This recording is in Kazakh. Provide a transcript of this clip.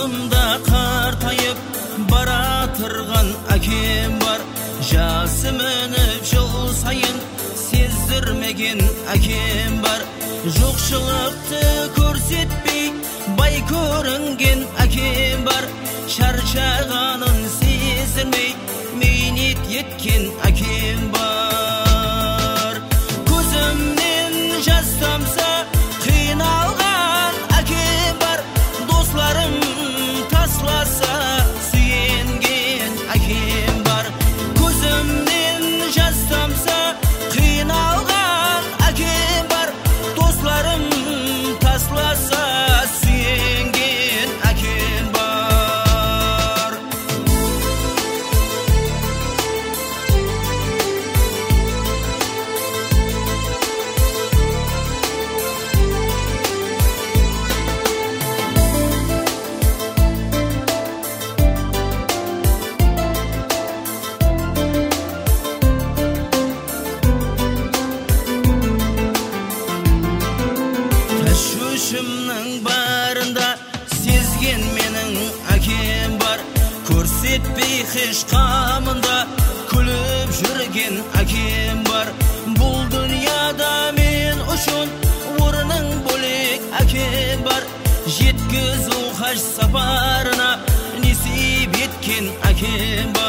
Алдымда қартайып бара тұрған әкем бар. Жасы мініп жыл сайын сездірмеген әкем бар. Жоқшылықты көрсетпей бай көрінген әкем бар. Шаршағанын сездірмей мейнет еткен әкем бар. Көзімнен жас тамса қиналған әкем бар. Достарым тасласа сүйенген әкем бар. Көзімнен жас тамса қиналған әкем бар. Достарым тасласа сүйенген әкем бар. Тәшвішімнің барында сезген менің әкем бар. Көрсетпей хеш қамында күліп жүрген әкем бар. Бұл дүнияда мен үшін орның бөлек әкем бар. Жеткізу хаж сапарына несіп еткен әкем бар.